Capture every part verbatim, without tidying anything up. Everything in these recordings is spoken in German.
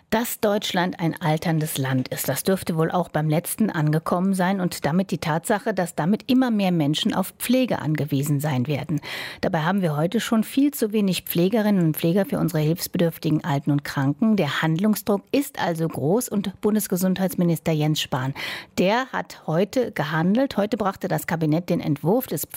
Dass Deutschland ein alterndes Land ist, das dürfte wohl auch beim letzten angekommen sein und damit die Tatsache, dass damit immer mehr Menschen auf Pflege angewiesen sein werden. Dabei haben wir heute schon viel zu wenig Pflegerinnen und Pfleger für unsere hilfsbedürftigen Alten und Kranken. Der Handlungsdruck ist also groß und Bundesgesundheitsminister Jens Spahn, der hat heute gehandelt. Heute brachte das Kabinett den Entwurf des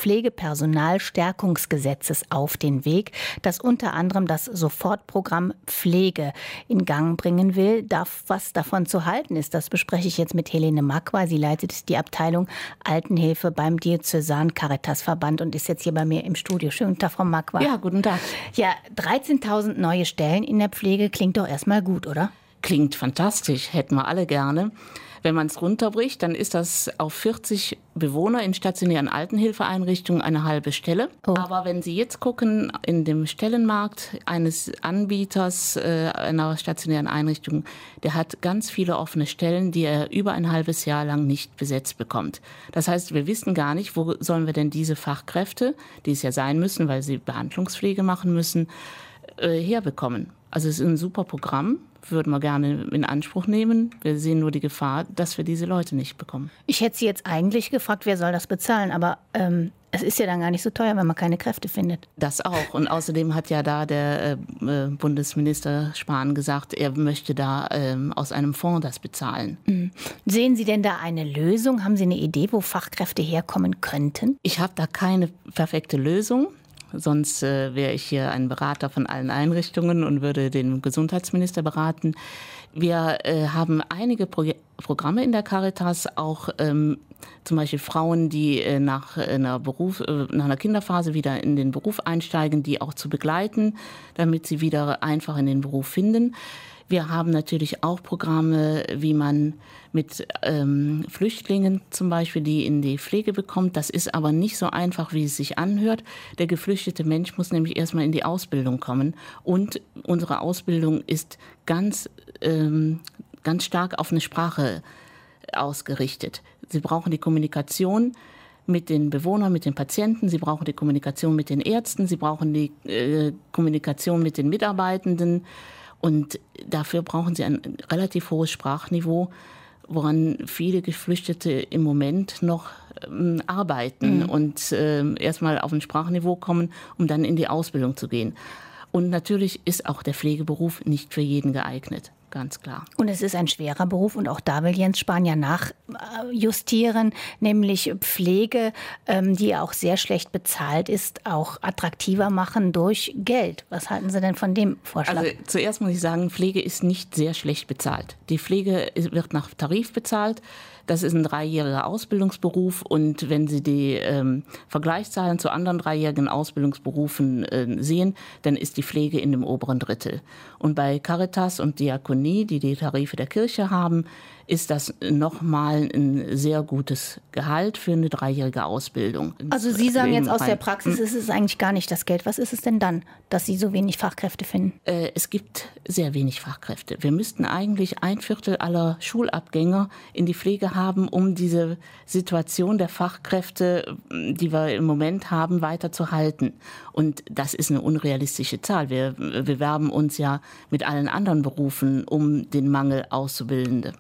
Pflegepersonalstärkungsgesetzes auf den Weg, das unter anderem das Sofortprogramm Pflege in Gang bringen will. Darf was davon zu halten ist, das bespreche ich jetzt mit Helene Makwa. Sie leitet die Abteilung Altenhilfe beim Diözesan Caritasverband und ist jetzt hier bei mir im Studio. Schönen Tag, Frau Makwa. Ja, guten Tag. Ja, dreizehntausend neue Stellen in der Pflege klingt doch erstmal gut, oder? Klingt fantastisch, hätten wir alle gerne. Wenn man es runterbricht, dann ist das auf vierzig Bewohner in stationären Altenhilfeeinrichtungen eine halbe Stelle. Oh. Aber wenn Sie jetzt gucken, in dem Stellenmarkt eines Anbieters äh, einer stationären Einrichtung, der hat ganz viele offene Stellen, die er über ein halbes Jahr lang nicht besetzt bekommt. Das heißt, wir wissen gar nicht, wo sollen wir denn diese Fachkräfte, die es ja sein müssen, weil sie Behandlungspflege machen müssen, äh, herbekommen. Also es ist ein super Programm, würden wir gerne in Anspruch nehmen. Wir sehen nur die Gefahr, dass wir diese Leute nicht bekommen. Ich hätte Sie jetzt eigentlich gefragt, wer soll das bezahlen, aber ähm, es ist ja dann gar nicht so teuer, wenn man keine Kräfte findet. Das auch. Und außerdem hat ja da der äh, Bundesminister Spahn gesagt, er möchte da äh, aus einem Fonds das bezahlen. Mhm. Sehen Sie denn da eine Lösung? Haben Sie eine Idee, wo Fachkräfte herkommen könnten? Ich habe da keine perfekte Lösung. Sonst äh, wäre ich hier ein Berater von allen Einrichtungen und würde den Gesundheitsminister beraten. Wir äh, haben einige Pro- Programme in der Caritas, auch ähm, zum Beispiel Frauen, die äh, nach, einer Beruf, äh, nach einer Kinderphase wieder in den Beruf einsteigen, die auch zu begleiten, damit sie wieder einfach in den Beruf finden. Wir haben natürlich auch Programme, wie man mit ähm, Flüchtlingen zum Beispiel, die in die Pflege bekommt. Das ist aber nicht so einfach, wie es sich anhört. Der geflüchtete Mensch muss nämlich erstmal in die Ausbildung kommen. Und unsere Ausbildung ist ganz, ähm, ganz stark auf eine Sprache ausgerichtet. Sie brauchen die Kommunikation mit den Bewohnern, mit den Patienten. Sie brauchen die Kommunikation mit den Ärzten. Sie brauchen die äh, Kommunikation mit den Mitarbeitenden. Und dafür brauchen sie ein relativ hohes Sprachniveau, woran viele Geflüchtete im Moment noch ähm, arbeiten mhm. und äh, erstmal auf ein Sprachniveau kommen, um dann in die Ausbildung zu gehen. Und natürlich ist auch der Pflegeberuf nicht für jeden geeignet. Ganz klar. Und es ist ein schwerer Beruf und auch da will Jens Spahn ja nachjustieren, nämlich Pflege, die auch sehr schlecht bezahlt ist, auch attraktiver machen durch Geld. Was halten Sie denn von dem Vorschlag? Also zuerst muss ich sagen, Pflege ist nicht sehr schlecht bezahlt. Die Pflege wird nach Tarif bezahlt. Das ist ein dreijähriger Ausbildungsberuf und wenn Sie die ähm, Vergleichszahlen zu anderen dreijährigen Ausbildungsberufen äh, sehen, dann ist die Pflege in dem oberen Drittel. Und bei Caritas und Diakonie, die die Tarife der Kirche haben, ist das nochmal ein sehr gutes Gehalt für eine dreijährige Ausbildung. Also Sie sagen jetzt aus der Praxis, ist es eigentlich gar nicht das Geld. Was ist es denn dann, dass Sie so wenig Fachkräfte finden? Äh, es gibt sehr wenig Fachkräfte. Wir müssten eigentlich ein Viertel aller Schulabgänger in die Pflege haben, um diese Situation der Fachkräfte, die wir im Moment haben, weiterzuhalten. Und das ist eine unrealistische Zahl. Wir bewerben uns ja mit allen anderen Berufen um den Mangel Auszubildende.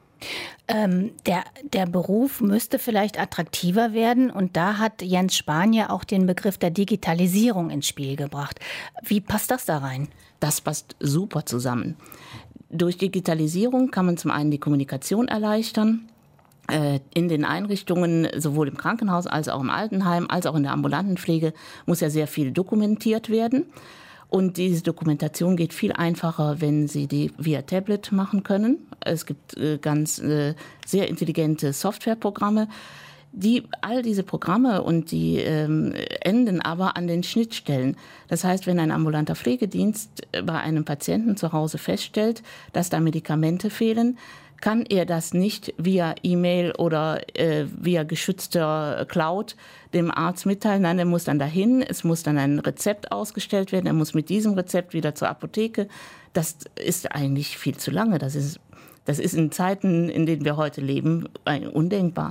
Ähm, der, der Beruf müsste vielleicht attraktiver werden und da hat Jens Spahn ja auch den Begriff der Digitalisierung ins Spiel gebracht. Wie passt das da rein? Das passt super zusammen. Durch Digitalisierung kann man zum einen die Kommunikation erleichtern. In den Einrichtungen, sowohl im Krankenhaus als auch im Altenheim, als auch in der ambulanten Pflege, muss ja sehr viel dokumentiert werden. Und diese Dokumentation geht viel einfacher, wenn Sie die via Tablet machen können. Es gibt äh, ganz äh, sehr intelligente Softwareprogramme. Die, all diese Programme und die ähm, enden aber an den Schnittstellen. Das heißt, wenn ein ambulanter Pflegedienst bei einem Patienten zu Hause feststellt, dass da Medikamente fehlen, kann er das nicht via E-Mail oder äh, via geschützter Cloud dem Arzt mitteilen. Nein, er muss dann dahin, es muss dann ein Rezept ausgestellt werden, er muss mit diesem Rezept wieder zur Apotheke. Das ist eigentlich viel zu lange. Das ist, das ist in Zeiten, in denen wir heute leben, undenkbar.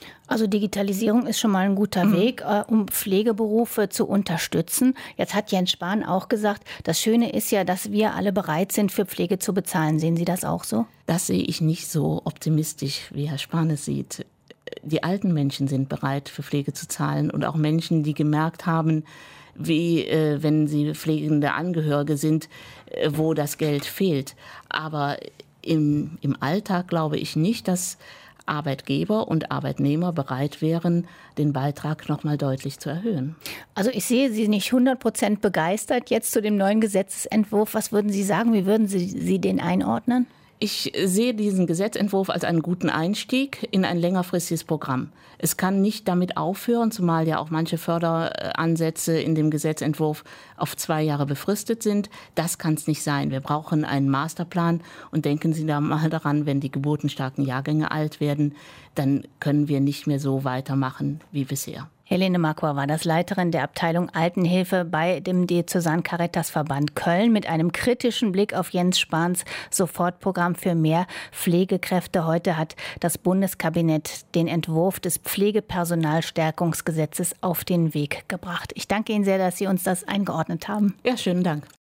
Also Digitalisierung ist schon mal ein guter Mhm. Weg, äh, um Pflegeberufe zu unterstützen. Jetzt hat Jens Spahn auch gesagt, das Schöne ist ja, dass wir alle bereit sind, für Pflege zu bezahlen. Sehen Sie das auch so? Das sehe ich nicht so optimistisch, wie Herr Spahn es sieht. Die alten Menschen sind bereit, für Pflege zu zahlen und auch Menschen, die gemerkt haben, wie äh, wenn sie pflegende Angehörige sind, äh, wo das Geld fehlt. Aber im, im Alltag glaube ich nicht, dass Arbeitgeber und Arbeitnehmer bereit wären, den Beitrag noch mal deutlich zu erhöhen. Also ich sehe Sie nicht hundert Prozent begeistert jetzt zu dem neuen Gesetzesentwurf. Was würden Sie sagen? Wie würden Sie, Sie den einordnen? Ich sehe diesen Gesetzentwurf als einen guten Einstieg in ein längerfristiges Programm. Es kann nicht damit aufhören, zumal ja auch manche Förderansätze in dem Gesetzentwurf auf zwei Jahre befristet sind. Das kann es nicht sein. Wir brauchen einen Masterplan und denken Sie da mal daran, wenn die geburtenstarken Jahrgänge alt werden, dann können wir nicht mehr so weitermachen wie bisher. Helene Marquardt war das Leiterin der Abteilung Altenhilfe bei dem Diözesan Caritasverband Köln mit einem kritischen Blick auf Jens Spahns Sofortprogramm für mehr Pflegekräfte. Heute hat das Bundeskabinett den Entwurf des Pflegepersonalstärkungsgesetzes auf den Weg gebracht. Ich danke Ihnen sehr, dass Sie uns das eingeordnet haben. Ja, schönen Dank.